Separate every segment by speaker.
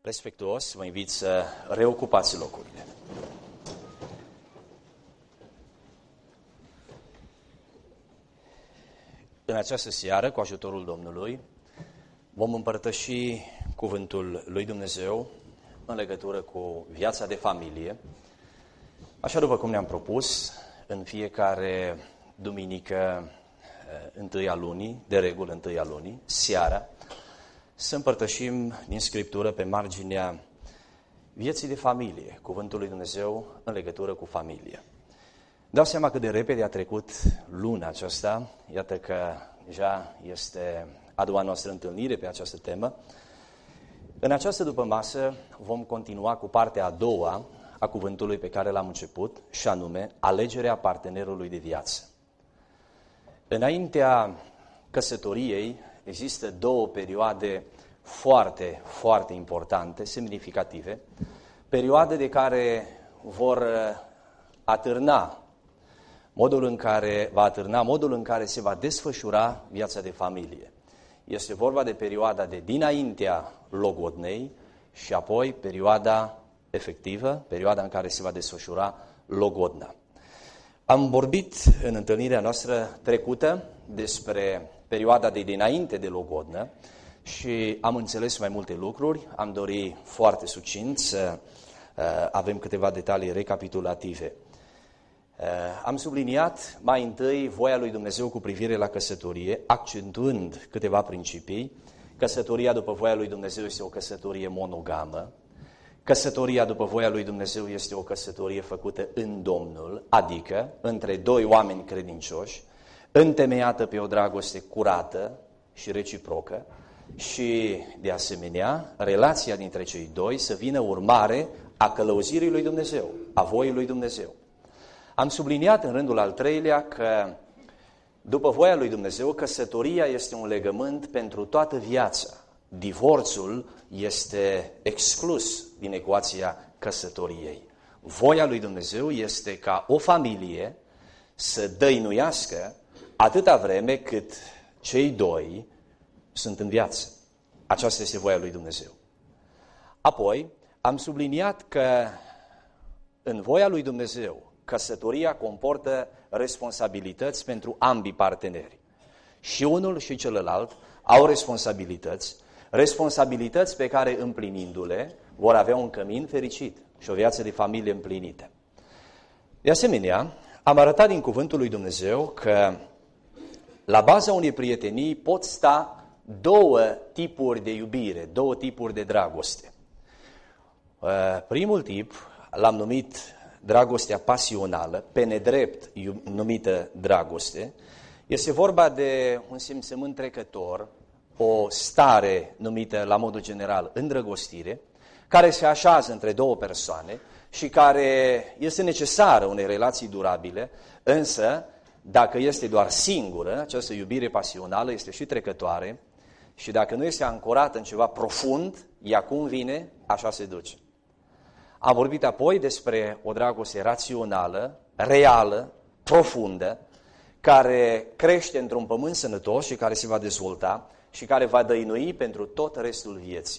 Speaker 1: Respectuos, vă invit să reocupați locurile. În această seară, cu ajutorul Domnului, vom împărtăși cuvântul lui Dumnezeu în legătură cu viața de familie, așa după cum ne-am propus, în fiecare duminică întâia lunii, de regulă întâia lunii, seara, să împărtășim din Scriptură pe marginea vieții de familie, cuvântul lui Dumnezeu în legătură cu familia. Dau seama cât de repede a trecut luna aceasta, iată că deja este a doua noastră întâlnire pe această temă. În această dupămasă vom continua cu partea a doua a cuvântului pe care l-am început, și anume alegerea partenerului de viață. Înaintea căsătoriei există două perioade foarte, foarte importante, semnificative, perioade de care vor atârna modul în care se va desfășura viața de familie. Este vorba de perioada de dinaintea logodnei și apoi perioada efectivă, perioada în care se va desfășura logodna. Am vorbit în întâlnirea noastră trecută despre perioada de dinainte de logodnă și am înțeles mai multe lucruri. Am dorit foarte succint să avem câteva detalii recapitulative. Am subliniat mai întâi voia lui Dumnezeu cu privire la căsătorie, accentuând câteva principii. Căsătoria după voia lui Dumnezeu este o căsătorie monogamă. Căsătoria după voia lui Dumnezeu este o căsătorie făcută în Domnul, adică între doi oameni credincioși, întemeiată pe o dragoste curată și reciprocă și, de asemenea, relația dintre cei doi să vină urmare a călăuzirii lui Dumnezeu, a voii lui Dumnezeu. Am subliniat în rândul al treilea că, după voia lui Dumnezeu, căsătoria este un legământ pentru toată viața. Divorțul este exclus din ecuația căsătoriei. Voia lui Dumnezeu este ca o familie să dăinuiască atâta vreme cât cei doi sunt în viață. Aceasta este voia lui Dumnezeu. Apoi, am subliniat că în voia lui Dumnezeu, căsătoria comportă responsabilități pentru ambii parteneri. Și unul și celălalt au responsabilități pe care, împlinindu-le, vor avea un cămin fericit și o viață de familie împlinită. De asemenea, am arătat din cuvântul lui Dumnezeu că la baza unei prietenii pot sta două tipuri de iubire, două tipuri de dragoste. Primul tip l-am numit dragostea pasională, pe nedrept numită dragoste. Este vorba de un simțământ trecător, o stare numită la modul general îndrăgostire, care se așează între două persoane și care este necesară unei relații durabile, însă dacă este doar singură, această iubire pasională este și trecătoare și dacă nu este ancorată în ceva profund, ea cum vine, așa se duce. Am vorbit apoi despre o dragoste rațională, reală, profundă, care crește într-un pământ sănătos și care se va dezvolta și care va dăinui pentru tot restul vieții.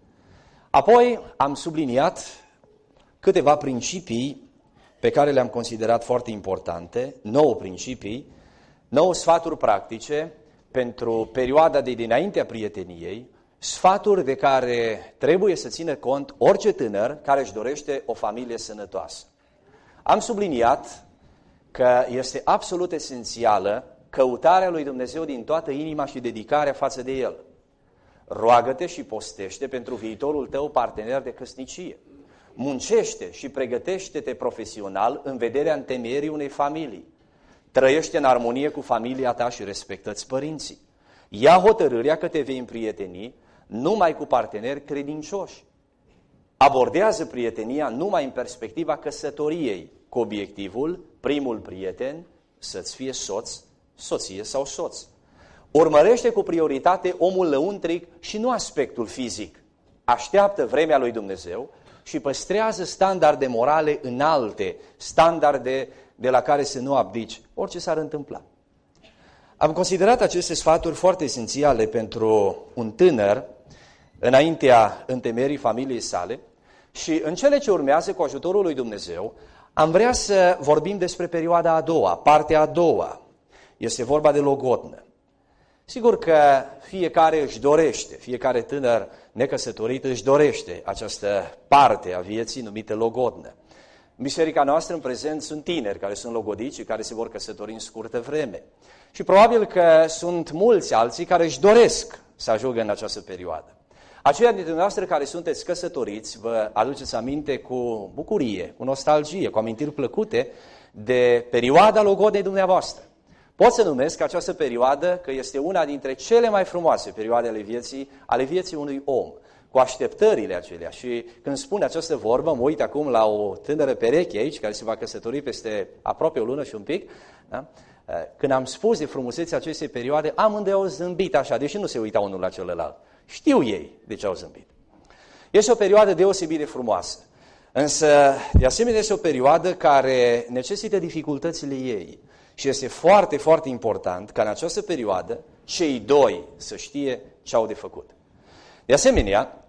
Speaker 1: Apoi am subliniat câteva principii pe care le-am considerat foarte importante, 9 principii, 9 sfaturi practice pentru perioada de dinaintea prieteniei, sfaturi de care trebuie să țină cont orice tânăr care își dorește o familie sănătoasă. Am subliniat că este absolut esențială căutarea lui Dumnezeu din toată inima și dedicarea față de El. Roagă-te și postește pentru viitorul tău partener de căsnicie. Muncește și pregătește-te profesional în vederea întemeierii unei familii. Trăiește în armonie cu familia ta și respectă-ți părinții. Ia hotărârea că te vei împrieteni numai cu parteneri credincioși. Abordează prietenia numai în perspectiva căsătoriei, cu obiectivul, primul prieten, să-ți fie soț, soție sau soț. Urmărește cu prioritate omul lăuntric și nu aspectul fizic. Așteaptă vremea lui Dumnezeu și păstrează standarde morale înalte, standarde de la care să nu abdici, orice s-ar întâmpla. Am considerat aceste sfaturi foarte esențiale pentru un tânăr înaintea întemeierii familiei sale și în cele ce urmează, cu ajutorul lui Dumnezeu, am vrea să vorbim despre perioada a doua, partea a doua. Este vorba de logodnă. Sigur că fiecare își dorește, fiecare tânăr necăsătorit își dorește această parte a vieții numită logodnă. În biserica noastră în prezent sunt tineri care sunt logodiți și care se vor căsători în scurtă vreme. Și probabil că sunt mulți alții care își doresc să ajungă în această perioadă. Aceia dintre noastre care sunteți căsătoriți, vă aduceți aminte cu bucurie, cu nostalgie, cu amintiri plăcute de perioada logodnei dumneavoastră. Pot să numesc această perioadă că este una dintre cele mai frumoase perioade ale vieții unui om, cu așteptările acelea. Și când spun această vorbă, mă uit acum la o tânără pereche aici, care se va căsători peste aproape o lună și un pic. Da? Când am spus de frumusețea acestei perioade, amândoi au zâmbit așa, deși nu se uitau unul la celălalt. Știu ei de ce au zâmbit. Este o perioadă deosebit de frumoasă, însă de asemenea este o perioadă care necesită dificultățile ei. Și este foarte, foarte important ca în această perioadă cei doi să știe ce au de făcut. De asemenea,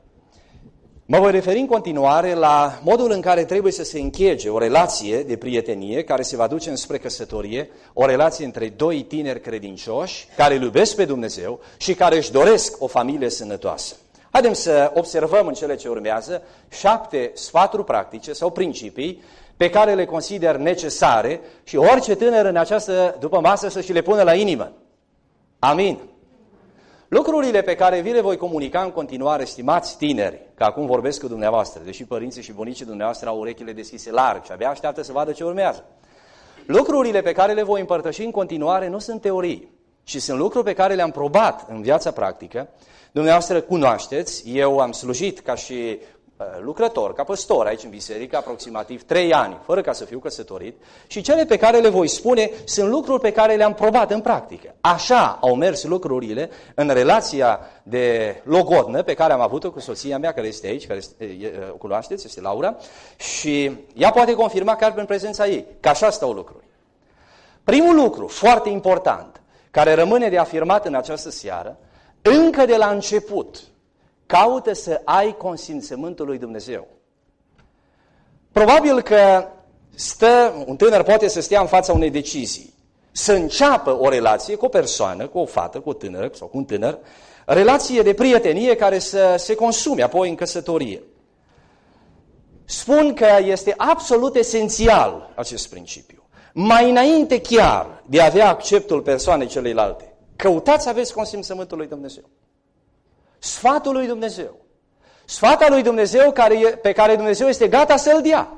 Speaker 1: mă voi referi în continuare la modul în care trebuie să se închege o relație de prietenie care se va duce înspre căsătorie, o relație între doi tineri credincioși care îl iubesc pe Dumnezeu și care își doresc o familie sănătoasă. Haideți să observăm în cele ce urmează 7 sfaturi practice sau principii pe care le consider necesare și orice tânăr în această după masă să și le pună la inimă. Amin. Lucrurile pe care vi le voi comunica în continuare, stimați tineri, că acum vorbesc cu dumneavoastră, deși părinții și bunicii dumneavoastră au urechile deschise larg și abia așteaptă să vadă ce urmează. Lucrurile pe care le voi împărtăși în continuare nu sunt teorii, ci sunt lucruri pe care le-am probat în viața practică. Dumneavoastră cunoașteți, eu am slujit ca și lucrător, ca păstor aici în biserică, aproximativ 3 ani, fără ca să fiu căsătorit, și cele pe care le voi spune sunt lucruri pe care le-am probat în practică. Așa au mers lucrurile în relația de logodnă pe care am avut-o cu soția mea, care este aici, care o cunoașteți, este Laura, și ea poate confirma chiar prin prezența ei, că așa stau lucruri. Primul lucru, foarte important, care rămâne de afirmat în această seară, încă de la început, caută să ai consimțământul lui Dumnezeu. Probabil că un tânăr poate să stea în fața unei decizii, să înceapă o relație cu o persoană, cu o fată, cu o tânără sau cu un tânăr, relație de prietenie care să se consume apoi în căsătorie. Spun că este absolut esențial acest principiu. Mai înainte chiar de a avea acceptul persoanei celelalte, căutați să aveți consimțământul lui Dumnezeu. Sfatul lui Dumnezeu. Sfatul lui Dumnezeu pe care Dumnezeu este gata să-l dea.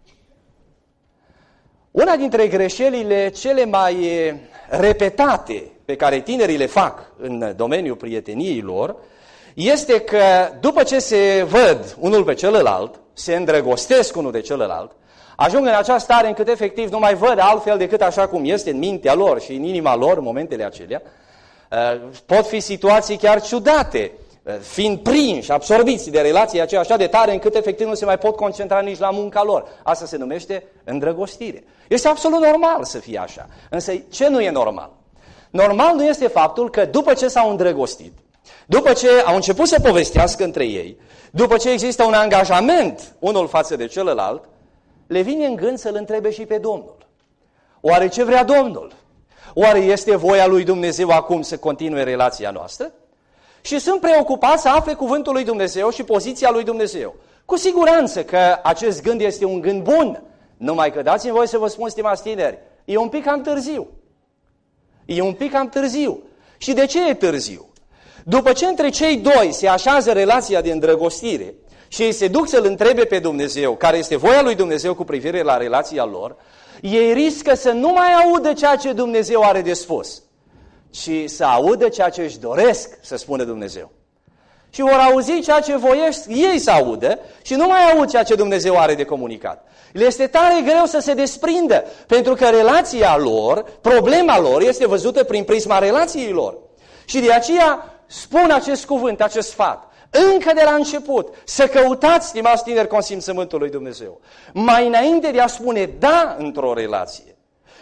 Speaker 1: Una dintre greșelile cele mai repetate pe care tinerii le fac în domeniul prieteniei lor este că după ce se văd unul pe celălalt, se îndrăgostesc unul de celălalt, ajung în această stare încât efectiv nu mai văd altfel decât așa cum este în mintea lor și în inima lor în momentele acelea. Pot fi situații chiar ciudate, fiind prinși, absorbiți de relația aceea așa de tare încât efectiv nu se mai pot concentra nici la munca lor. Asta se numește îndrăgostire. Este absolut normal să fie așa. Însă ce nu e normal? Normal nu este faptul că după ce s-au îndrăgostit, după ce au început să povestească între ei, după ce există un angajament unul față de celălalt, le vine în gând să-L întrebe și pe Domnul. Oare ce vrea Domnul? Oare este voia lui Dumnezeu acum să continue relația noastră? Și sunt preocupați să afle cuvântul lui Dumnezeu și poziția lui Dumnezeu. Cu siguranță că acest gând este un gând bun, numai că dați-mi voie să vă spun, stimați tineri, e un pic cam târziu. E un pic cam târziu. Și de ce e târziu? După ce între cei doi se așează relația de îndrăgostire și ei se duc să-L întrebe pe Dumnezeu, care este voia lui Dumnezeu cu privire la relația lor, ei riscă să nu mai audă ceea ce Dumnezeu are de spus, ci să audă ceea ce își doresc să spună Dumnezeu. Și vor auzi ceea ce voiesc ei să audă și nu mai aud ceea ce Dumnezeu are de comunicat. Le este tare greu să se desprindă, pentru că relația lor, problema lor, este văzută prin prisma relației lor. Și de aceea spun acest cuvânt, acest sfat. Încă de la început, să căutați, stimați tineri, consimțământul lui Dumnezeu. Mai înainte de a spune da într-o relație,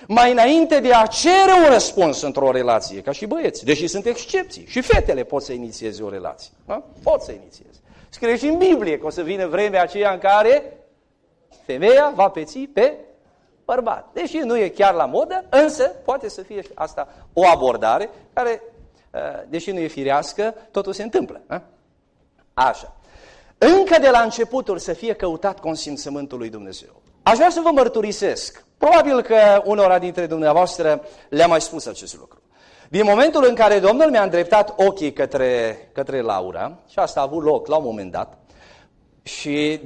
Speaker 1: mai înainte de a cere un răspuns într-o relație, ca și băieți, deși sunt excepții, și fetele pot să inițieze o relație. Da? Pot să inițieze. Scrie și în Biblie că o să vină vremea aceea în care femeia va peți pe bărbat. Deși nu e chiar la modă, însă poate să fie asta o abordare care, deși nu e firească, totul se întâmplă. Da? Așa. Încă de la începutul să fie căutat consimțământul lui Dumnezeu. Aș vrea să vă mărturisesc. Probabil că unora dintre dumneavoastră le-am mai spus acest lucru. Din momentul în care Domnul mi-a îndreptat ochii către Laura, și asta a avut loc la un moment dat, și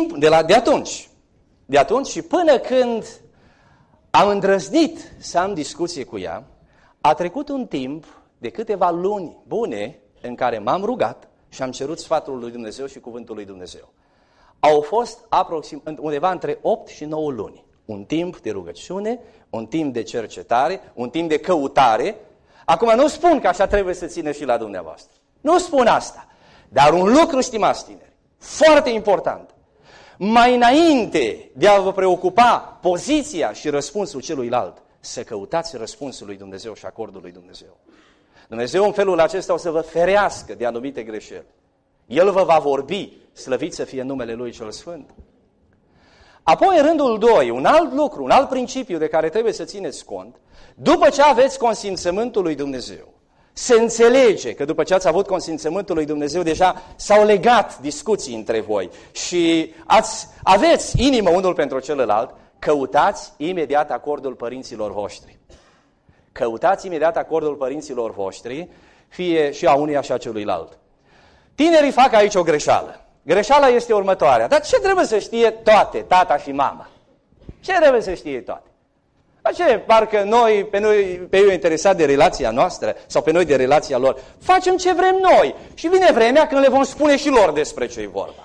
Speaker 1: de atunci și până când am îndrăznit să am discuție cu ea, a trecut un timp de câteva luni bune în care m-am rugat și am cerut sfatul lui Dumnezeu și cuvântul lui Dumnezeu. Au fost undeva între 8 și 9 luni. Un timp de rugăciune, un timp de cercetare, un timp de căutare. Acum nu spun că așa trebuie să țină și la dumneavoastră. Nu spun asta. Dar un lucru, stimați tineri, foarte important. Mai înainte de a vă preocupa poziția și răspunsul celuilalt, să căutați răspunsul lui Dumnezeu și acordul lui Dumnezeu. Dumnezeu în felul acesta o să vă ferească de anumite greșeli. El vă va vorbi, slăvit să fie numele Lui cel Sfânt. Apoi, în rândul 2, un alt lucru, un alt principiu de care trebuie să țineți cont, după ce aveți consimțământul lui Dumnezeu, se înțelege că după ce ați avut consimțământul lui Dumnezeu, deja s-au legat discuții între voi și aveți inimă unul pentru celălalt, căutați imediat acordul părinților voștri. Căutați imediat acordul părinților voștri, fie și a unuia și a celuilalt. Tinerii fac aici o greșeală. Greșeala este următoarea. Dar ce trebuie să știe toate, tata și mama? Ce trebuie să știe toate? Ce, parcă pe ei interesat de relația noastră sau pe noi de relația lor. Facem ce vrem noi și vine vremea când le vom spune și lor despre ce e vorba.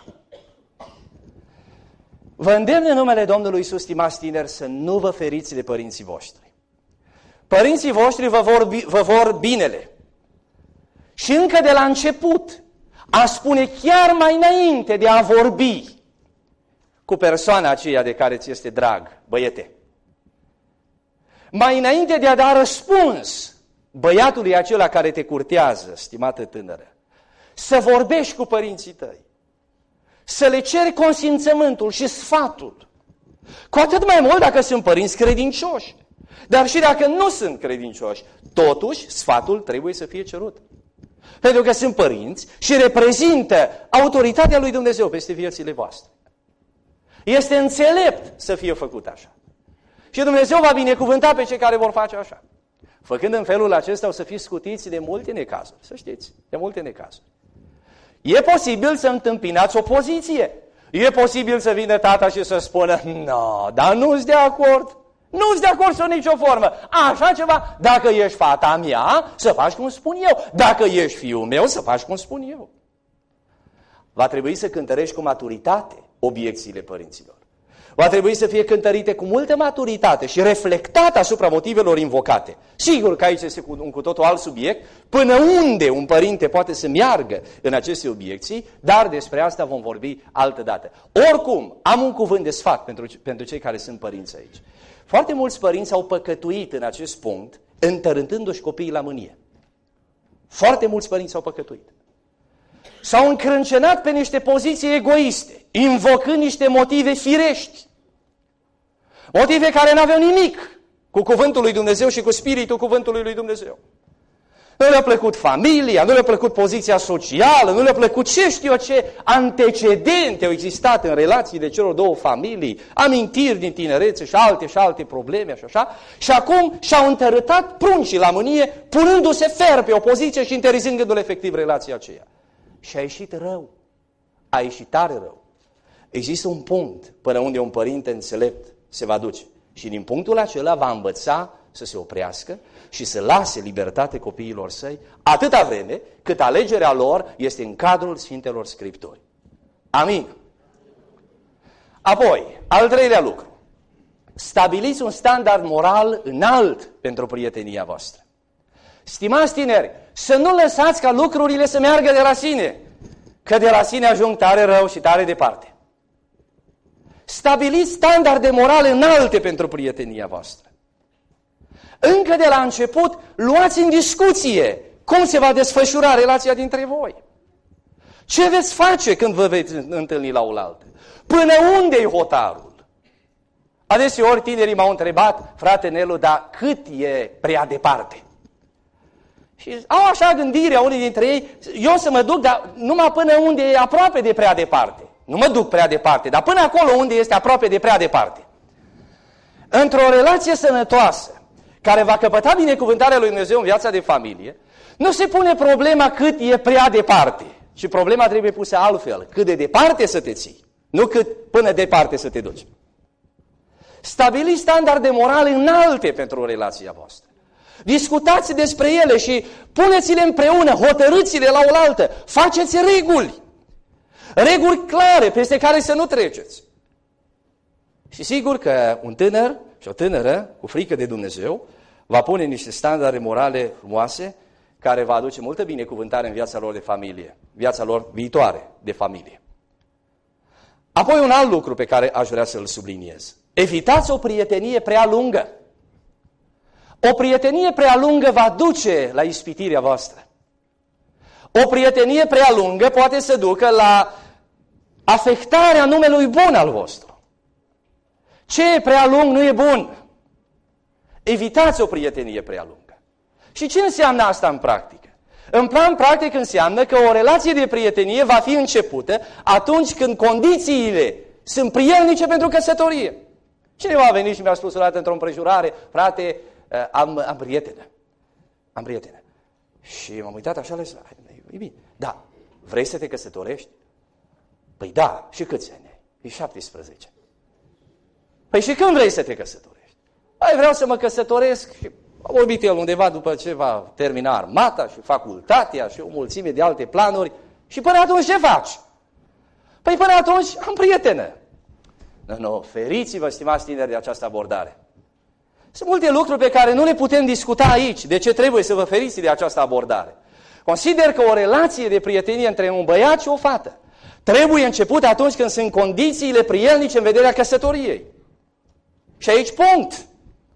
Speaker 1: Vă îndemn în numele Domnului Iisus, stimați tineri, să nu vă feriți de părinții voștri. Părinții voștri vă vor binele. Și încă de la început, a spune chiar mai înainte de a vorbi cu persoana aceea de care ți este drag, băiete. Mai înainte de a da răspuns băiatului acela care te curtează, stimată tânără, să vorbești cu părinții tăi, să le ceri consimțământul și sfatul. Cu atât mai mult dacă sunt părinți credincioși. Dar și dacă nu sunt credincioși, totuși sfatul trebuie să fie cerut. Pentru că sunt părinți și reprezintă autoritatea lui Dumnezeu peste viețile voastre. Este înțelept să fie făcut așa. Și Dumnezeu va binecuvânta pe cei care vor face așa. Făcând în felul acesta o să fiți scutiți de multe necazuri, să știți, de multe necazuri. E posibil să întâmpinați opoziție. E posibil să vină tata și să spună, no, dar nu-s de acord. Nu-s de acord sub nicio formă. Așa ceva, dacă ești fata mea, să faci cum spun eu. Dacă ești fiul meu, să faci cum spun eu. Va trebui să cântărești cu maturitate obiecțiile părinților. Va trebui să fie cântărite cu multă maturitate și reflectate asupra motivelor invocate. Sigur că aici este un cu totul alt subiect, până unde un părinte poate să meargă în aceste obiecții, dar despre asta vom vorbi altă dată. Oricum, am un cuvânt de sfat pentru cei care sunt părinți aici. Foarte mulți părinți au păcătuit în acest punct, întărântându-și copiii la mânie. Foarte mulți părinți au păcătuit. S-au încrâncenat pe niște poziții egoiste, invocând niște motive firești. Motive care n-aveau nimic cu cuvântul lui Dumnezeu și cu spiritul cuvântului lui Dumnezeu. Nu le-a plăcut familia, nu le-a plăcut poziția socială, nu le-a plăcut ce știu eu ce antecedente au existat în relațiile celor două familii, amintiri din tinerețe și alte probleme și așa. Și acum și-au întărâtat pruncii la mânie, punându-se fer pe opoziție și interzicându-le efectiv relația aceea. Și a ieșit rău. A ieșit tare rău. Există un punct până unde un părinte înțelept se va duce. Și din punctul acela va învăța să se oprească și să lase libertate copiilor săi atâta vreme cât alegerea lor este în cadrul Sfintelor Scripturi. Amin. Apoi, al treilea lucru. Stabiliți un standard moral înalt pentru prietenia voastră. Stimați tineri, să nu lăsați ca lucrurile să meargă de la sine, că de la sine ajung tare rău și tare departe. Stabiliți standarde morale înalte pentru prietenia voastră. Încă de la început, luați în discuție cum se va desfășura relația dintre voi. Ce veți face când vă veți întâlni la oaltă? Până unde e hotarul? Adeseori tinerii m-au întrebat, frate Nelu, dar cât e prea departe? Și au așa gândirea unii dintre ei, eu să mă duc, dar numai până unde e aproape de prea departe. Nu mă duc prea departe, dar până acolo unde este aproape de prea departe. Într-o relație sănătoasă, care va căpăta binecuvântarea lui Dumnezeu în viața de familie, nu se pune problema cât e prea departe, ci problema trebuie pusă altfel, cât de departe să te ții, nu cât până departe să te duci. Stabiliți standarde morale înalte pentru relația voastră. Discutați despre ele și puneți-le împreună, hotărâți-le la oaltă, faceți reguli. Reguli clare peste care să nu treceți. Și sigur că un tânăr și o tânără cu frică de Dumnezeu va pune niște standarde morale frumoase care va aduce multă binecuvântare în viața lor de familie, viața lor viitoare de familie. Apoi un alt lucru pe care aș vrea să-l subliniez. Evitați o prietenie prea lungă. O prietenie prea lungă va duce la ispitirea voastră. O prietenie prea lungă poate să ducă la afectarea numelui bun al vostru. Ce e prea lung nu e bun. Evitați o prietenie prea lungă. Și ce înseamnă asta în practică? În plan practic înseamnă că o relație de prietenie va fi începută atunci când condițiile sunt prielnice pentru căsătorie. Cineva a venit și mi-a spus o dată într-o împrejurare, frate, am prietenă. Am prietenă. Și m-am uitat așa, e bine. Da, vrei să te căsătorești? Păi da, și câți ani ai? E 17. Păi și când vrei să te căsătorești? Păi vreau să mă căsătoresc și a vorbit el undeva după ce va termina armata și facultatea și o mulțime de alte planuri. Și până atunci ce faci? Păi până atunci am prietenă. Nu, feriți-vă, stimați tineri, de această abordare. Sunt multe lucruri pe care nu le putem discuta aici. De ce trebuie să vă feriți de această abordare? Consider că o relație de prietenie între un băiat și o fată trebuie început atunci când sunt condițiile prielnice în vederea căsătoriei. Și aici punct.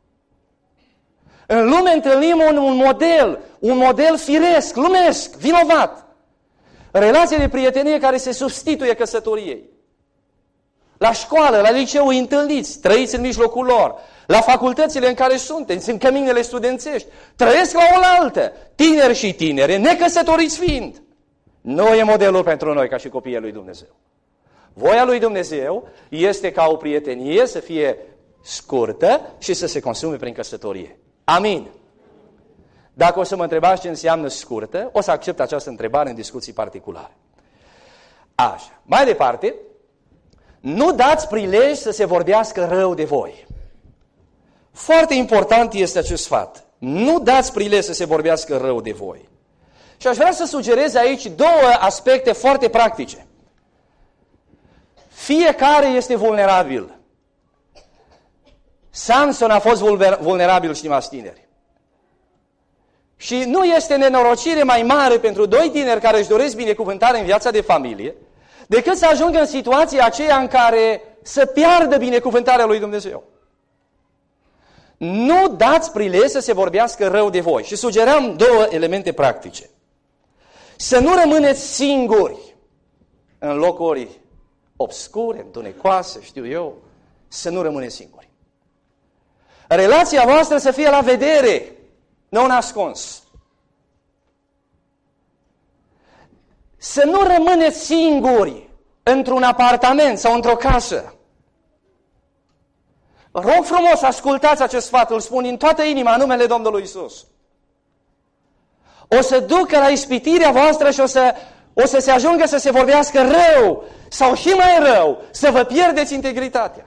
Speaker 1: În lume întâlnim un model firesc, lumesc, vinovat. Relație de prietenie care se substituie căsătoriei. La școală, la liceu îi întâlniți, trăiți în mijlocul lor. La facultățile în care sunteți, în căminele studențești, trăiesc la oaltă, tineri și tinere, necăsătoriți fiind. Nu e modelul pentru noi ca și copiii lui Dumnezeu. Voia lui Dumnezeu este ca o prietenie să fie scurtă și să se consume prin căsătorie. Amin. Dacă o să mă întrebați ce înseamnă scurtă, o să accept această întrebare în discuții particulare. Așa. Mai departe, nu dați prilej să se vorbească rău de voi. Foarte important este acest sfat. Nu dați prilej să se vorbească rău de voi. Și aș vrea să sugerez aici două aspecte foarte practice. Fiecare este vulnerabil. Samson a fost vulnerabil, stimați tineri. Și nu este nenorocire mai mare pentru doi tineri care își doresc binecuvântare în viața de familie, decât să ajungă în situația aceea în care să piardă binecuvântarea lui Dumnezeu. Nu dați prilej să se vorbească rău de voi. Și sugeram două elemente practice. Să nu rămâneți singuri în locuri obscure, întunecoase, știu eu, să nu rămâneți singuri. Relația voastră să fie la vedere, nu ascuns. Să nu rămâneți singuri într-un apartament sau într-o casă. Rog frumos, ascultați acest sfat, îl spun din toată inima, în numele Domnului Iisus. O să ducă la ispitirea voastră și o să se ajungă să se vorbească rău sau și mai rău, să vă pierdeți integritatea.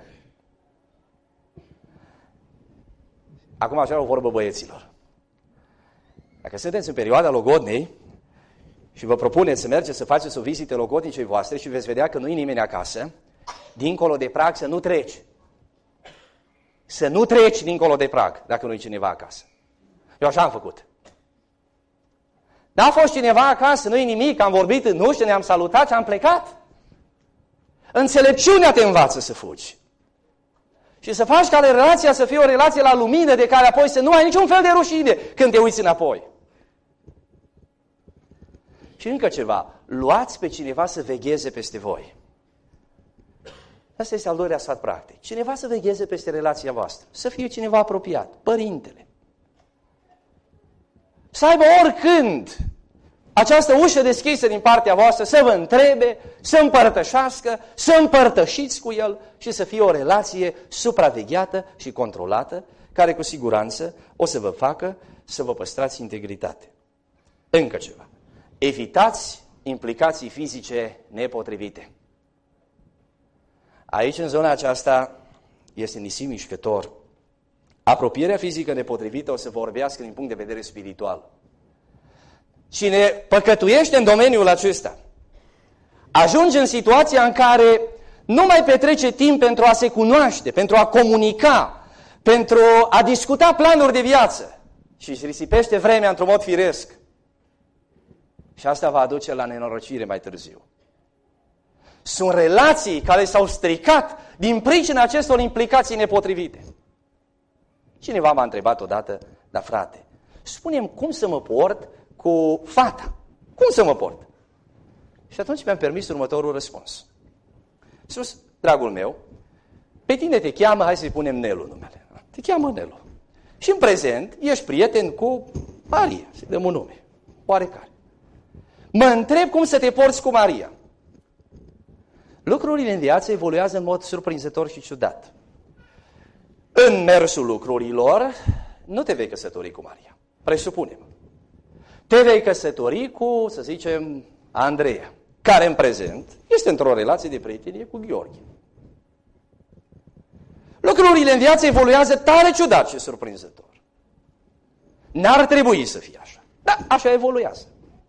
Speaker 1: Acum așa o vorbă băieților. Dacă sunteți în perioada logodnei și vă propuneți să mergeți să faceți o vizită logodnicei voastre și veți vedea că nu e nimeni acasă, dincolo de prag să nu treci. Să nu treci dincolo de prag, dacă nu e cineva acasă. Eu așa am făcut. N-a fost cineva acasă, nu e nimic, am vorbit în ușă, ne-am salutat și am plecat. Înțelepciunea te învață să fugi. Și să faci ca relația să fie o relație la lumină de care apoi să nu ai niciun fel de rușine când te uiți înapoi. Și încă ceva, luați pe cineva să vegheze peste voi. Asta este al doilea sfat practic. Cineva să vegheze peste relația voastră. Să fie cineva apropiat, părintele. Să aibă oricând această ușă deschisă din partea voastră, să vă întrebe, să împărtășească, să împărtășiți cu el și să fie o relație supravegheată și controlată, care cu siguranță o să vă facă să vă păstrați integritate. Încă ceva. Evitați implicații fizice nepotrivite. Aici, în zona aceasta, este nisip mișcător. Apropierea fizică nepotrivită o să vorbească din punct de vedere spiritual. Cine păcătuiește în domeniul acesta, ajunge în situația în care nu mai petrece timp pentru a se cunoaște, pentru a comunica, pentru a discuta planuri de viață și își risipește vremea într-un mod firesc. Și asta va aduce la nenorocire mai târziu. Sunt relații care s-au stricat din pricina acestor implicații nepotrivite. Cineva m-a întrebat odată, dar frate, spune-mi cum să mă port cu fata. Cum să mă port? Și atunci mi-am permis următorul răspuns. Sus, dragul meu, pe tine te cheamă, hai să-i punem Nelu numele. Te cheamă Nelu. Și în prezent ești prieten cu Maria, să-i dăm un nume, oarecare. Mă întreb cum să te porți cu Maria. Lucrurile în viață evoluează în mod surprinzător și ciudat. În mersul lucrurilor, nu te vei căsători cu Maria. Presupunem. Te vei căsători cu, să zicem, Andreea, care în prezent este într-o relație de prietenie cu Gheorghe. Lucrurile în viață evoluează tare ciudat și surprinzător. N-ar trebui să fie așa. Dar așa evoluează.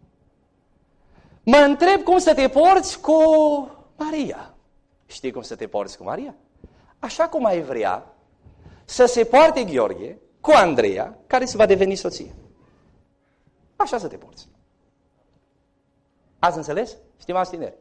Speaker 1: Mă întreb cum să te porți cu Maria. Știi cum să te porți cu Maria? Așa cum ai vrea să se poarte Gheorghe cu Andreea, care se va deveni soție. Așa să te porți. Ați înțeles, stimați tineri?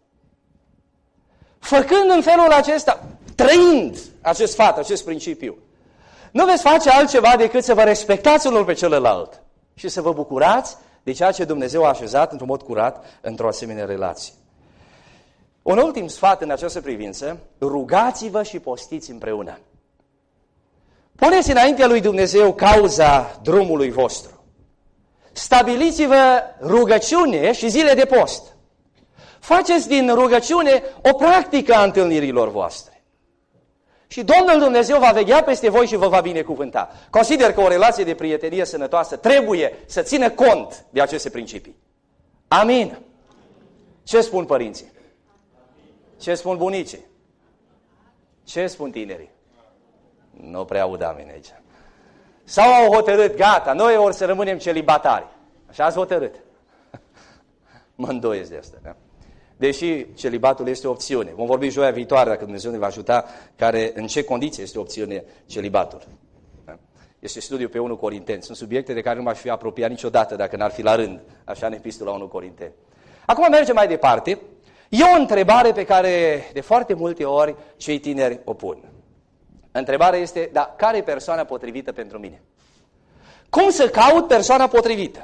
Speaker 1: Făcând în felul acesta, trăind acest fapt, acest principiu, nu veți face altceva decât să vă respectați unul pe celălalt și să vă bucurați de ceea ce Dumnezeu a așezat într-un mod curat într-o asemenea relație. Un ultim sfat în această privință, rugați-vă și postiți împreună. Puneți înaintea lui Dumnezeu cauza drumului vostru. Stabiliți-vă rugăciune și zile de post. Faceți din rugăciune o practică a întâlnirilor voastre. Și Domnul Dumnezeu va veghea peste voi și vă va binecuvânta. Consider că o relație de prietenie sănătoasă trebuie să țină cont de aceste principii. Amin. Ce spun părinții? Ce spun bunicii? Ce spun tinerii? Nu prea aud amin aici. Sau au hotărât, gata, noi ori să rămânem celibatari. Așa ați hotărât. Mă îndoiesc de asta. Da? Deși celibatul este o opțiune. Vom vorbi joia viitoare, dacă Dumnezeu ne va ajuta, în ce condiții este o opțiune celibatul. Da? Este studiu pe 1 Corinteni. Sunt subiecte de care nu m-aș fi apropiat niciodată dacă n-ar fi la rând, așa în epistola 1 Corinteni. Acum mergem mai departe. E o întrebare pe care de foarte multe ori cei tineri o pun. Întrebarea este, dar care e persoana potrivită pentru mine? Cum să caut persoana potrivită?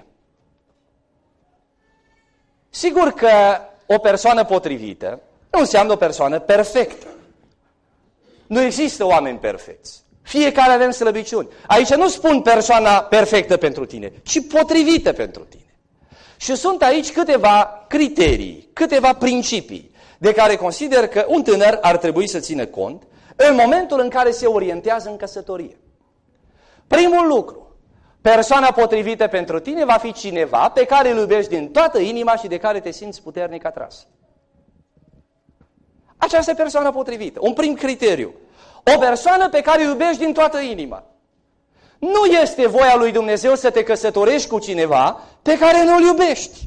Speaker 1: Sigur că o persoană potrivită nu înseamnă o persoană perfectă. Nu există oameni perfecți. Fiecare avem slăbiciuni. Aici nu spun persoana perfectă pentru tine, ci potrivită pentru tine. Și sunt aici câteva criterii, câteva principii de care consider că un tânăr ar trebui să țină cont în momentul în care se orientează în căsătorie. Primul lucru, persoana potrivită pentru tine va fi cineva pe care îl iubești din toată inima și de care te simți puternic atras. Aceasta e persoana potrivită, un prim criteriu. O persoană pe care o iubești din toată inima. Nu este voia lui Dumnezeu să te căsătorești cu cineva pe care nu-l iubești.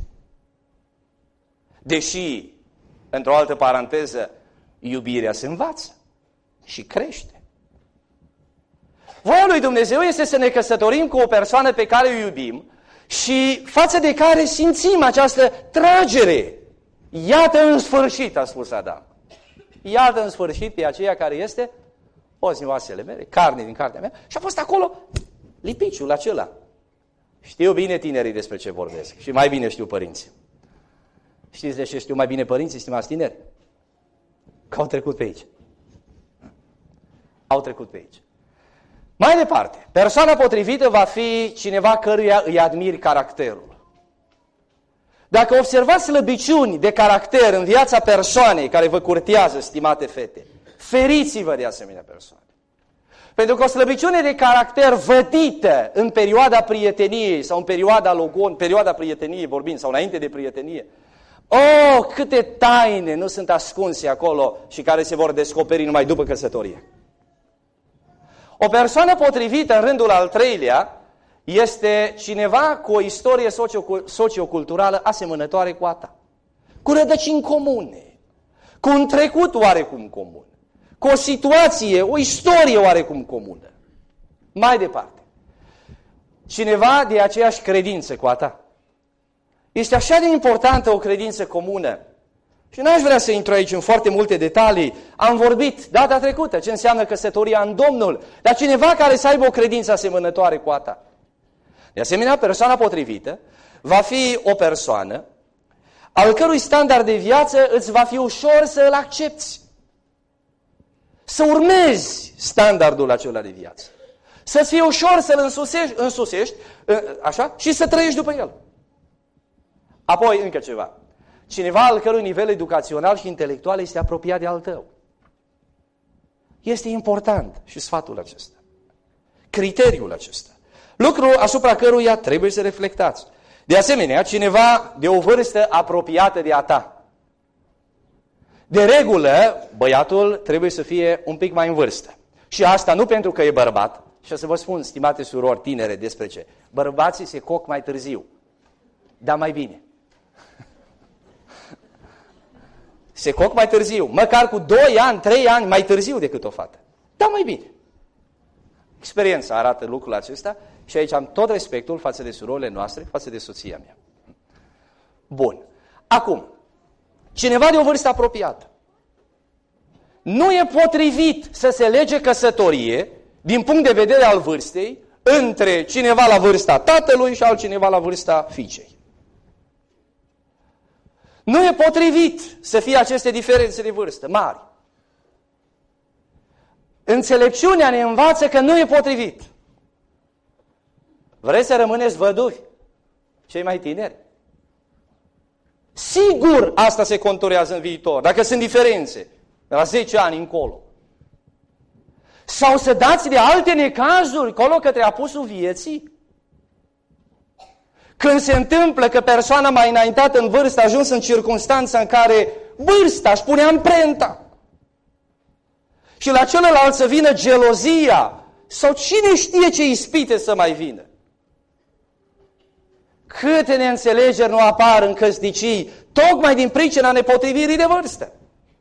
Speaker 1: Deși, într-o altă paranteză, iubirea se învață și crește. Voia lui Dumnezeu este să ne căsătorim cu o persoană pe care o iubim și față de care simțim această tragere. Iată în sfârșit, a spus Adam. Iată în sfârșit pe aceea care este Oți din oasele mele, carne din carnea mea și a fost acolo lipiciul acela. Știu bine tinerii despre ce vorbesc și mai bine știu părinții. Știți de ce știu mai bine părinții, stimați tineri? Că au trecut pe aici. Au trecut pe aici. Mai departe, persoana potrivită va fi cineva căruia îi admiri caracterul. Dacă observați slăbiciuni de caracter în viața persoanei care vă curtează, stimate fete, feriți-vă de asemenea persoane. Pentru că o slăbiciune de caracter vădită în perioada prieteniei sau în perioada prieteniei vorbind, sau înainte de prietenie, câte taine nu sunt ascunse acolo și care se vor descoperi numai după căsătorie. O persoană potrivită în rândul al treilea este cineva cu o istorie socioculturală asemănătoare cu a ta, cu rădăcini comune, cu un trecut oarecum comun, cu o situație, o istorie oarecum comună. Mai departe, cineva de aceeași credință cu a ta. Este așa de importantă o credință comună. Și n-aș vrea să intru aici în foarte multe detalii. Am vorbit data trecută ce înseamnă căsătoria în Domnul, dar cineva care să aibă o credință asemănătoare cu a ta. De asemenea, persoana potrivită va fi o persoană al cărui standard de viață îți va fi ușor să îl accepți. Să urmezi standardul acela de viață. Să-ți fie ușor să-l însusești așa, și să trăiești după el. Apoi, încă ceva. Cineva al cărui nivel educațional și intelectual este apropiat de al tău. Este important și sfatul acesta. Criteriul acesta. Lucru asupra căruia trebuie să reflectați. De asemenea, cineva de o vârstă apropiată de a ta. De regulă, băiatul trebuie să fie un pic mai în vârstă. Și asta nu pentru că e bărbat. Și o să vă spun, stimate surori tinere, despre ce. Bărbații se coc mai târziu, dar mai bine. Se coc mai târziu, măcar cu 2 ani, 3 ani mai târziu decât o fată. Dar mai bine. Experiența arată lucrul acesta și aici am tot respectul față de surorile noastre, față de soția mea. Bun. Acum, cineva de o vârstă apropiată. Nu e potrivit să se lege căsătorie din punct de vedere al vârstei între cineva la vârsta tatălui și altcineva la vârsta fiicei. Nu e potrivit să fie aceste diferențe de vârstă mari. Înțelepciunea ne învață că nu e potrivit. Vreți să rămâneți văduvi? Cei mai tineri? Sigur asta se conturează în viitor, dacă sunt diferențe, de la 10 ani încolo. Sau să dați de alte necazuri, colo către apusul vieții? Când se întâmplă că persoana mai înaintată în vârstă a ajuns în circunstanța în care vârsta își pune amprenta și la celălalt să vină gelozia sau cine știe ce ispite să mai vină. Câte neînțelegeri nu apar în căsnicii tocmai din pricina nepotrivirii de vârstă.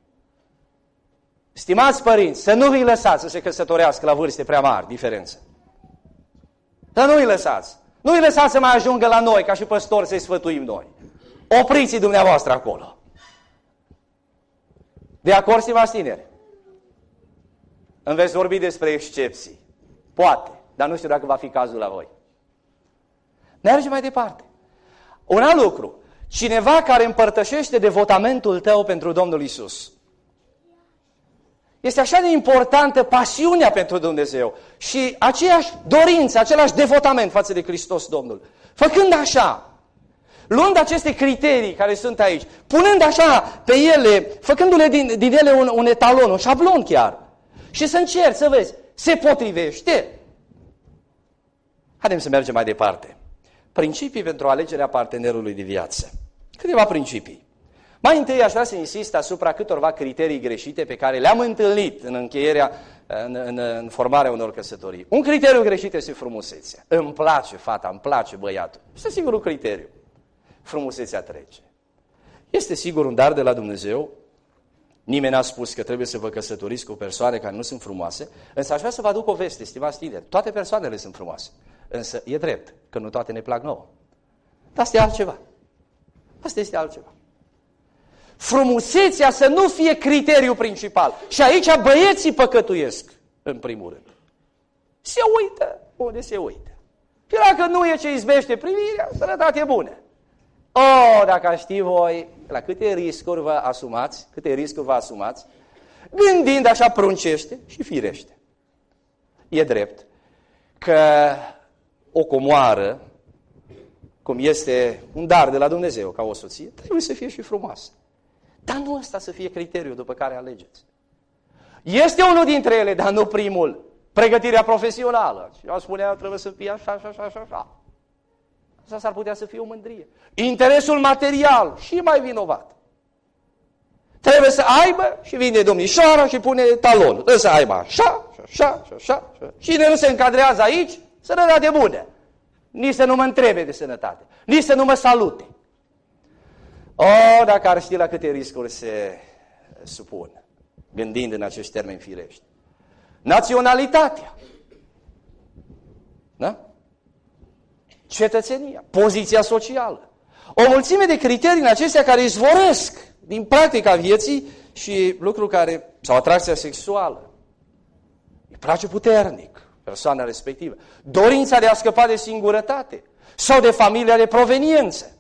Speaker 1: Stimați părinți, să nu vi lăsați să se căsătorească la vârste prea mari, diferență. Să nu-i lăsați. Nu-i lăsați să mai ajungă la noi, ca și păstori, să-i sfătuim noi. Opriți-i dumneavoastră acolo. De acord, stimați tineri? Îmi veți vorbi despre excepții. Poate, dar nu știu dacă va fi cazul la voi. Mergem mai departe. Un alt lucru. Cineva care împărtășește devotamentul tău pentru Domnul Iisus. Este așa de importantă pasiunea pentru Dumnezeu și aceeași dorință, același devotament față de Hristos Domnul. Făcând așa, luând aceste criterii care sunt aici, punând așa pe ele, făcându-le din ele un etalon, un șablon chiar, și să încerci să vezi, se potrivește? Haideți să mergem mai departe. Principii pentru alegerea partenerului de viață. Câteva principii. Mai întâi aș vrea să insist asupra câtorva criterii greșite pe care le-am întâlnit în formarea unor căsătorii. Un criteriu greșit este frumusețea. Îmi place fata, îmi place băiatul. Este sigur un criteriu. Frumusețea trece. Este sigur un dar de la Dumnezeu. Nimeni n-a spus că trebuie să vă căsătoriți cu persoane care nu sunt frumoase, însă aș vrea să vă aduc o veste, stimați tineri. Toate persoanele sunt frumoase. Însă e drept că nu toate ne plac nouă. Dar asta e altceva. Asta este altceva. Frumusețea să nu fie criteriul principal. Și aici băieții păcătuiesc. în primul rând. Se uită unde se uită. Și dacă nu e ce izbește privirea, sănătate bună. Dacă știi voi la câte riscuri vă asumați, gândind așa pruncește și firește. E drept că o comoară, cum este un dar de la Dumnezeu ca o soție, trebuie să fie și frumoasă. Dar nu ăsta să fie criteriul după care alegeți. Este unul dintre ele, dar nu primul. Pregătirea profesională. Și eu spunea, trebuie să fie așa. Asta s-ar putea să fie o mândrie. Interesul material și mai vinovat. Trebuie să aibă și vine domnișoara și pune talonul. Trebuie să aibă așa. Cine nu se încadrează aici, sănătate bună. Nici să nu mă întrebe de sănătate. Nici să nu mă salute. Dacă ar ști la câte riscuri se supun, gândind în acești termeni firești. Naționalitatea. Da? Cetățenia, poziția socială. O mulțime de criterii în acestea care izvorăsc din practica vieții și lucruri care, sau atracția sexuală. Îi place puternic persoana respectivă. Dorința de a scăpa de singurătate sau de familia de proveniență.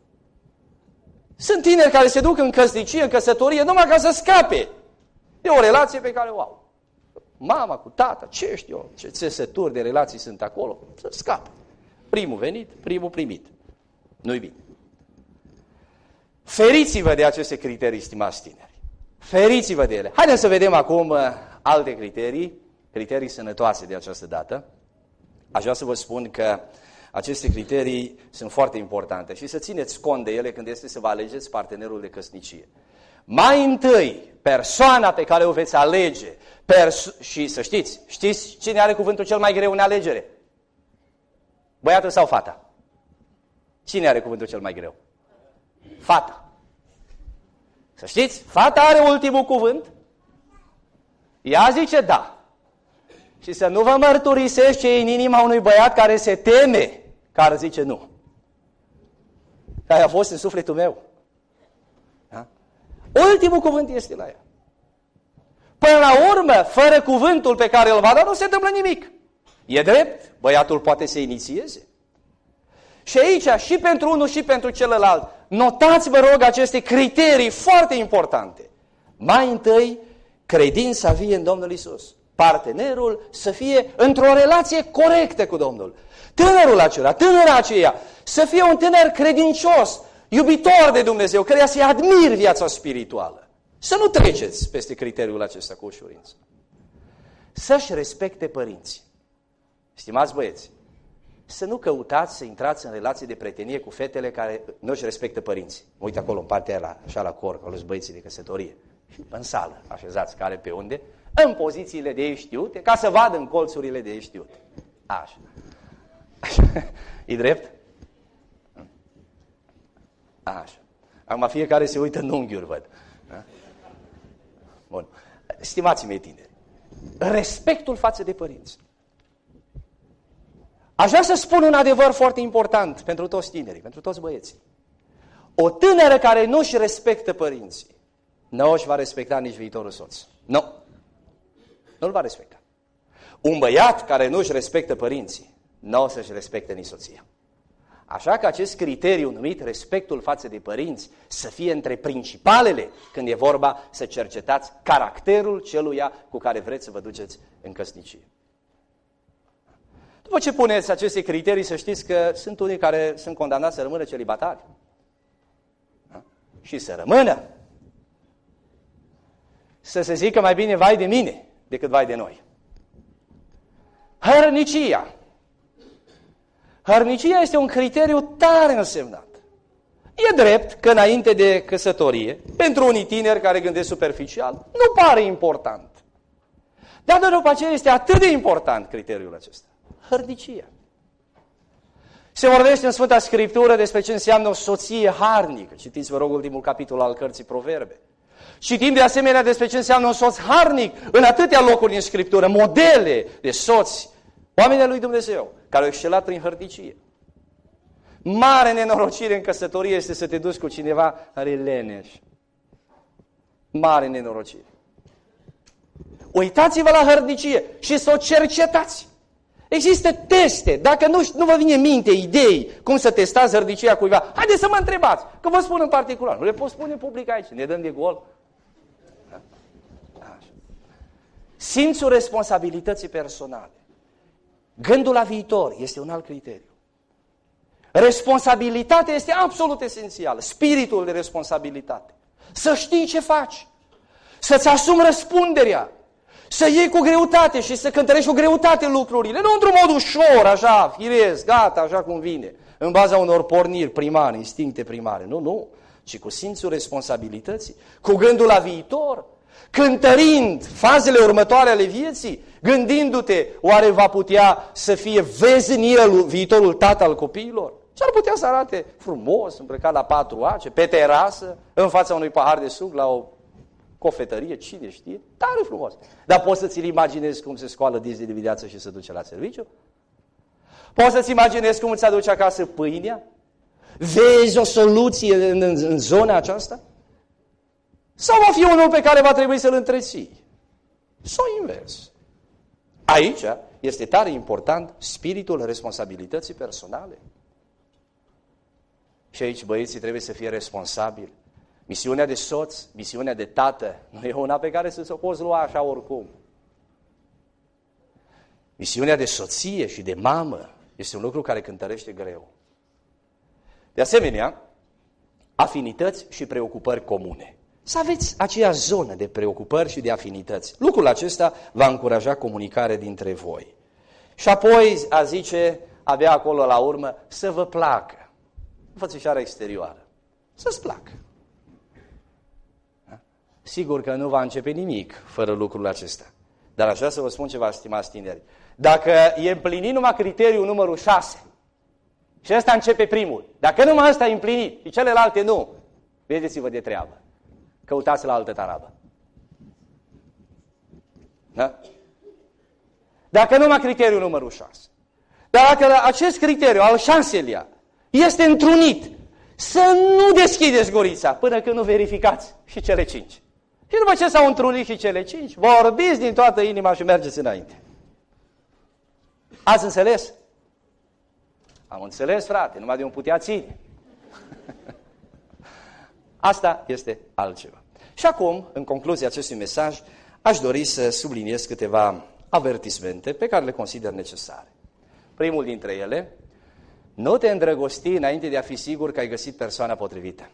Speaker 1: Sunt tineri care se duc în căsnicie, în căsătorie, numai ca să scape de o relație pe care o au. Mama cu tata, ce știu eu, ce țesături de relații sunt acolo, să scapă. Primul venit, primul primit. Nu-i bine. Feriți-vă de aceste criterii, stimați tineri. Feriți-vă de ele. Haideți să vedem acum alte criterii sănătoase de această dată. Aș vrea să vă spun că aceste criterii sunt foarte importante și să țineți cont de ele când este să vă alegeți partenerul de căsnicie. Mai întâi, persoana pe care o veți alege, și să știți cine are cuvântul cel mai greu în alegere? Băiatul sau fata? Cine are cuvântul cel mai greu? Fata. Să știți, fata are ultimul cuvânt. Ea zice da. Și să nu vă mărturisești ce e în inima unui băiat care se teme, care zice nu. Aia a fost în sufletul meu. Da? Ultimul cuvânt este la ea. Până la urmă, fără cuvântul pe care îl va da, nu se întâmplă nimic. E drept, băiatul poate să inițieze. Și aici, și pentru unul și pentru celălalt, notați, vă rog, aceste criterii foarte importante. Mai întâi, credința vie în Domnul Iisus. Partenerul să fie într-o relație corectă cu Domnul. Tânărul acela, tânăra aceea, să fie un tânăr credincios, iubitor de Dumnezeu, căreia să-i admiri viața spirituală. Să nu treceți peste criteriul acesta cu ușurință. Să-și respecte părinții. Stimați băieți, să nu căutați să intrați în relații de prietenie cu fetele care nu își respectă părinții. Uite acolo, în partea aia, așa la cor, acolo sunt băieții de căsătorie. Și în sală, așezați care pe unde, în pozițiile de ei știute, ca să vadă în colțurile de ei știute. Așa. E drept? Așa. Acum fiecare se uită în unghiuri, văd. Da? Bun. Stimații mei tineri, respectul față de părinți. Aș vrea să spun un adevăr foarte important pentru toți tinerii, pentru toți băieții. O tânără care nu își respectă părinții, nu își va respecta nici viitorul soț. Nu. Nu-l va respecta. Un băiat care nu își respectă părinții, nu o să-și respecte nici soția. Așa că acest criteriu numit respectul față de părinți să fie între principalele când e vorba să cercetați caracterul celuia cu care vreți să vă duceți în căsnicie. După ce puneți aceste criterii, să știți că sunt unii care sunt condamnați să rămână celibatari. Da? Și să rămână. Să se zică mai bine vai de mine decât vai de noi. Hărnicia. Hărnicia este un criteriu tare însemnat. E drept că înainte de căsătorie, pentru unii tineri care gândesc superficial, nu pare important. Dar după aceea este atât de important criteriul acesta. Hărnicia. Se vorbește în Sfânta Scriptură despre ce înseamnă o soție harnică. Citiți, vă rog, ultimul capitol al cărții Proverbe. Citim de asemenea despre ce înseamnă un soț harnic în atâtea locuri din Scriptură, modele de soți, oamenii lui Dumnezeu, care au excelat prin hărnicie. Mare nenorocire în căsătorie este să te duci cu cineva care e leneș. Mare nenorocire. uitați-vă la hărnicie și să o cercetați. Există teste. Dacă nu vă vine în minte idei cum să testați hărnicia cuiva, haideți să mă întrebați, că vă spun în particular. Nu le pot spune în public aici, ne dăm de gol. Simțul responsabilității personale. Gândul la viitor este un alt criteriu. Responsabilitatea este absolut esențială. Spiritul de responsabilitate. Să știi ce faci. Să-ți asumi răspunderea. Să iei cu greutate și să cântărești cu greutate lucrurile. Nu într-un mod ușor, așa, firesc, gata, așa cum vine. În baza unor porniri primare, instincte primare. Nu. Ci cu simțul responsabilității. Cu gândul la viitor. Cântărind fazele următoare ale vieții, gândindu-te, oare va putea să fie, vezi în el viitorul tată al copiilor? Și ar putea să arate frumos, îmbrăcat la 4 ace, pe terasă, în fața unui pahar de suc, la o cofetărie, cine știe, tare frumos. Dar poți să ți-l imaginezi cum se scoală dinți de dimineață și se duce la serviciu? Poți să-ți imaginezi cum îți aduce acasă pâinea? Vezi o soluție în zona aceasta? Sau va fi unul pe care va trebui să-l întreții? Sau invers? Aici este tare important spiritul responsabilității personale. Și aici băieții trebuie să fie responsabili. Misiunea de soț, misiunea de tată, nu e una pe care să o poți lua așa oricum. Misiunea de soție și de mamă este un lucru care cântărește greu. De asemenea, afinități și preocupări comune. Să aveți aceeași zonă de preocupări și de afinități. Lucrul acesta va încuraja comunicare dintre voi. Și apoi a zice, abia acolo la urmă, să vă placă. Înfățișarea exterioară. Să-ți placă. Da? Sigur că nu va începe nimic fără lucrul acesta. Dar aș vrea să vă spun ceva, stimați tineri. Dacă e împlinit numai criteriul numărul 6, și ăsta începe primul, dacă numai ăsta e împlinit și celelalte nu, vedeți-vă de treabă. Căutați la altă tarabă. Da? Dacă numai criteriul numărul 6. Dar dacă acest criteriu, al 6-lea, este întrunit, să nu deschideți gurița până când nu verificați și cele 5. Și după ce s-au întrunit și cele 5, vorbiți din toată inima și mergeți înainte. Ați înțeles? Am înțeles, frate, numai de un putea ține. Asta este altceva. Și acum, în concluzia acestui mesaj, aș dori să subliniez câteva avertismente pe care le consider necesare. Primul dintre ele, nu te îndrăgosti înainte de a fi sigur că ai găsit persoana potrivită.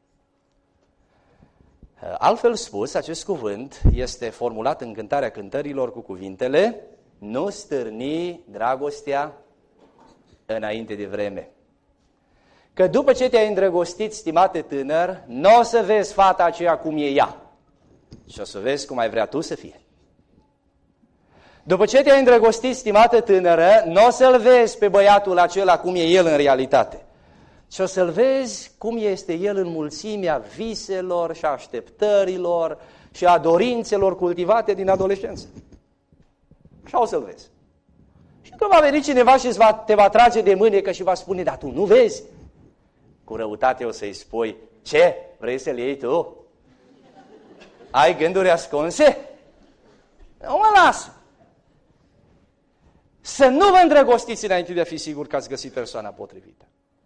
Speaker 1: Altfel spus, acest cuvânt este formulat în Cântarea Cântărilor cu cuvintele: nu stârni dragostea înainte de vreme. Că după ce te-ai îndrăgostit, stimate tânăr, nu o să vezi fata aceea cum e ea, ci o să vezi cum ai vrea tu să fie. După ce te-ai îndrăgostit, stimată tânără, nu o să-l vezi pe băiatul acela cum e el în realitate, ci o să-l vezi cum este el în mulțimea viselor și așteptărilor și a dorințelor cultivate din adolescență. Așa o să-l vezi. Și când va veni cineva și te va trage de mânecă și va spune: dar tu nu vezi? Cu răutate o să-i spui: ce? Vrei să-l iei tu? Ai gânduri ascunse? Nu mă las! Să nu vă îndrăgostiți înainte de a fi sigur că ați găsit persoana potrivită.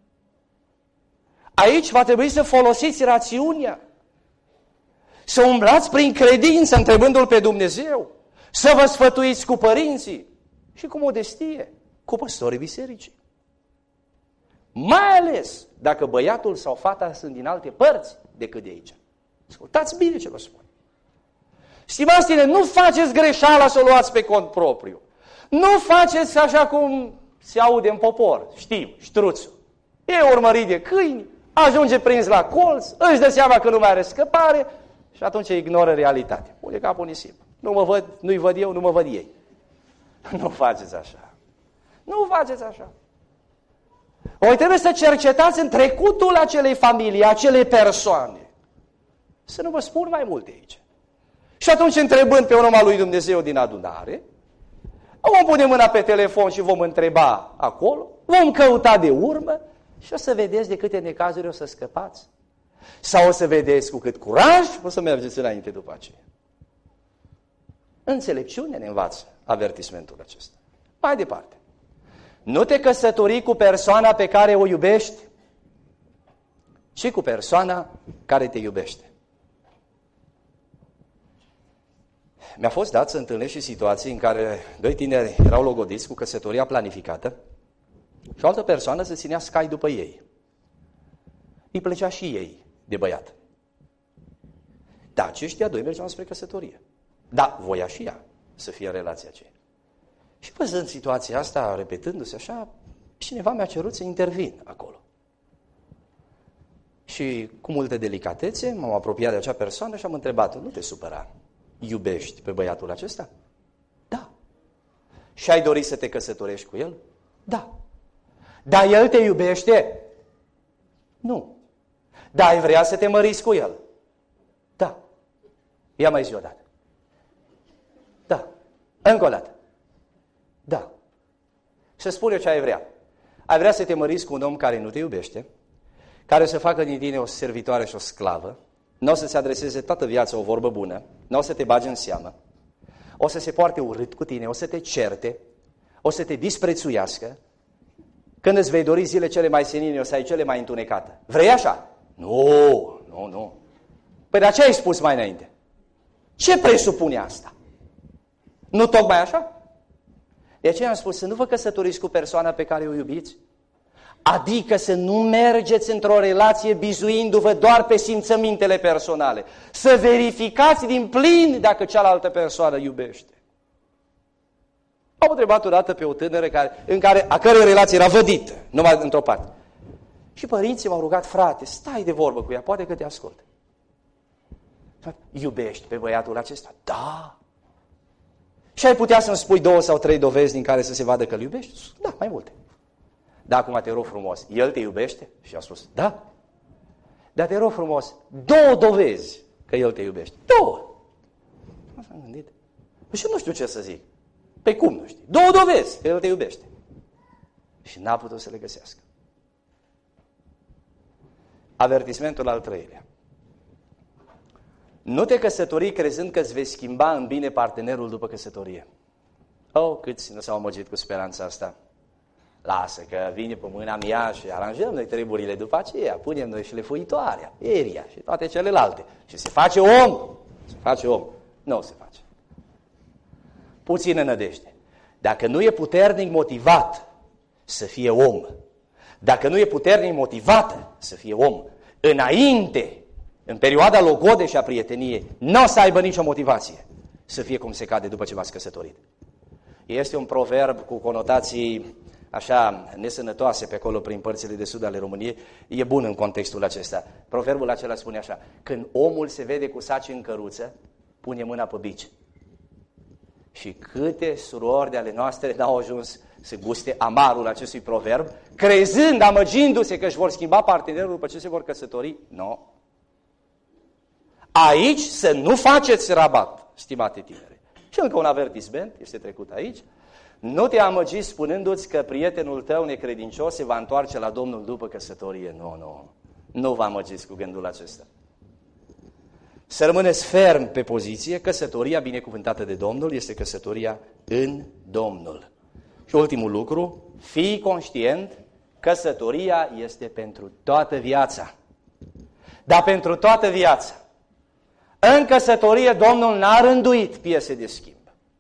Speaker 1: Aici va trebui să folosiți rațiunea, să umblați prin credință întrebându-L pe Dumnezeu, să vă sfătuiți cu părinții și cu modestie, cu păstorii bisericii. Mai ales dacă băiatul sau fata sunt din alte părți decât de aici. Ascultați bine ce vă spun. Stimați tine, nu faceți greșeala să o luați pe cont propriu. Nu faceți așa cum se aude în popor, știm, ștruțul. E urmărit de câini, ajunge prins la colț, își dă seama că nu mai are scăpare și atunci ignoră realitatea. Pune capul în nisip. Nu-i văd eu, nu mă văd ei. Nu faceți așa. Nu faceți așa. Voi trebuie să cercetați în trecutul acelei familii, acelei persoane. Să nu vă spun mai multe aici. Și atunci, întrebând pe un om al lui Dumnezeu din adunare, vom pune mâna pe telefon și vom întreba acolo, vom căuta de urmă și o să vedeți de câte necazuri o să scăpați. Sau o să vedeți cu cât curaj o să mergeți înainte după aceea. Înțelepciune ne învață avertismentul acesta. Mai departe. Nu te căsători cu persoana pe care o iubești, ci cu persoana care te iubește. Mi-a fost dat să întâlnesc și situații în care doi tineri erau logodiți cu căsătoria planificată și o altă persoană se ținea scai după ei. Îi plăcea și ei de băiat. Da, aceștia doi mergeau spre căsătorie. Da, voia și ea să fie în relația aceea. Și văzând situația asta, repetându-se așa, cineva mi-a cerut să intervin acolo. Și cu multă delicatețe m-am apropiat de acea persoană și am întrebat-o, nu te supăra, iubești pe băiatul acesta? Da. Și ai dorit să te căsătorești cu el? Da. Dar el te iubește? Nu. Dar ai vrea să te măriți cu el? Da. Ia mai zi o dată. Da. Încă o dată. Da. Să spun eu ce ai vrea. Ai vrea să te măriți cu un om care nu te iubește, care să facă din tine o servitoare și o sclavă, nu o să se adreseze toată viața o vorbă bună, nu o să te bage în seamă, o să se poarte urât cu tine, o să te certe, o să te disprețuiască, când îți vei dori zile cele mai senine, o să ai cele mai întunecate. Vrei așa? Nu. Păi de aceea ai spus mai înainte. Ce presupune asta? Nu tocmai așa? De aceea am spus să nu vă căsătoriți cu persoana pe care o iubiți, adică să nu mergeți într-o relație bizuindu-vă doar pe simțămintele personale. Să verificați din plin dacă cealaltă persoană iubește. Am întrebat odată pe o tânără a cărei relație era vădită, numai într-o parte. Și părinții m-au rugat, frate, stai de vorbă cu ea, poate că te ascultă. Iubești pe băiatul acesta? Da. Și ai putea să-mi spui 2 sau 3 dovezi din care să se vadă că îl iubești? Da, mai multe. Dar acum te rog frumos, el te iubește? Și a spus, da. Dar te rog frumos, 2 dovezi că el te iubește. 2. M-am gândit. Și nu știu ce să zic. Pe cum nu știi? 2 dovezi că el te iubește. Și n-a putut să le găsească. Avertismentul al 3-lea. Nu te căsători crezând că îți vei schimba în bine partenerul după căsătorie. Câți nu s-au amăgit cu speranța asta. Lasă că vine pe mâna mea și aranjăm noi treburile după aceea, punem noi și lefuitoarea, eria și toate celelalte. Și se face om. Se face om. Nu se face. Puțină nădejde. Dacă nu e puternic motivat să fie om, dacă nu e puternic motivată să fie om, înainte, în perioada logode și a prieteniei, nu o să aibă nicio motivație să fie cum se cade după ce v-ați căsătorit. Este un proverb cu conotații așa nesănătoase pe acolo prin părțile de sud ale României, e bun în contextul acesta. Proverbul acela spune așa, când omul se vede cu saci în căruță, pune mâna pe bici. Și câte surori de ale noastre n-au ajuns să guste amarul acestui proverb, crezând, amăgindu-se că își vor schimba partenerul după ce se vor căsători? Nu. Aici să nu faceți rabat, stimate tineri. Și încă un avertisment este trecut aici. Nu te amăgi spunându-ți că prietenul tău necredincios se va întoarce la Domnul după căsătorie. Nu vă amăgiți cu gândul acesta. Să rămâneți ferm pe poziție, căsătoria binecuvântată de Domnul este căsătoria în Domnul. Și ultimul lucru, fii conștient, căsătoria este pentru toată viața. Dar pentru toată viața. În căsătorie Domnul n-a rânduit piese de schimb.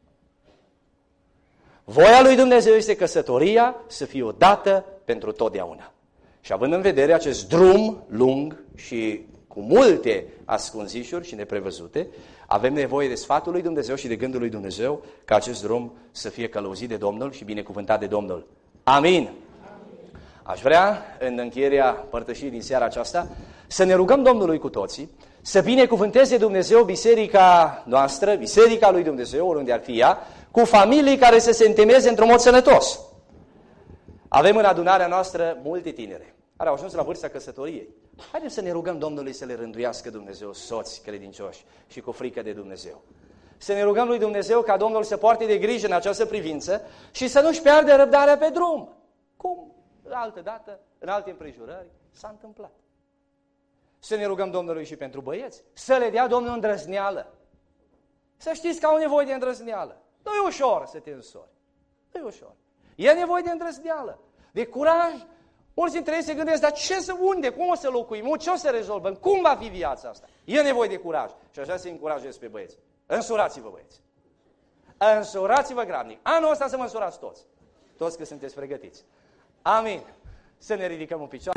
Speaker 1: Voia lui Dumnezeu este căsătoria să fie odată pentru totdeauna. Și având în vedere acest drum lung și cu multe ascunzișuri și neprevăzute, avem nevoie de sfatul lui Dumnezeu și de gândul lui Dumnezeu ca acest drum să fie călăuzit de Domnul și binecuvântat de Domnul. Amin! Aș vrea, în încheierea părtășirii din seara aceasta, să ne rugăm Domnului cu toții, să binecuvânteze Dumnezeu biserica noastră, biserica lui Dumnezeu, oriunde ar fi ea, cu familii care să se întemeieze într-un mod sănătos. Avem în adunarea noastră multe tinere care au ajuns la vârsta căsătoriei. Haideți să ne rugăm Domnului să le rânduiască Dumnezeu soți credincioși și cu frică de Dumnezeu. Să ne rugăm lui Dumnezeu ca Domnul să poarte de grijă în această privință și să nu-și piardă răbdarea pe drum. Cum altă dată, în alte împrejurări, s-a întâmplat. Să ne rugăm Domnului și pentru băieți, să le dea Domnul îndrăzneală. Să știți că au nevoie de îndrăzneală. Nu e ușor să te însori. Nu e ușor. E nevoie de îndrăzneală, de curaj. Mulți dintre ei se gândesc, dar unde, cum o să locuim, ce o să rezolvăm, cum va fi viața asta? E nevoie de curaj. Și așa să încurajez pe băieți. Însurați-vă, băieți. Însurați-vă grabnic. Anul ăsta să vă însurați toți. Toți că sunteți pregătiți. Amin. Să ne ridicăm în picioare.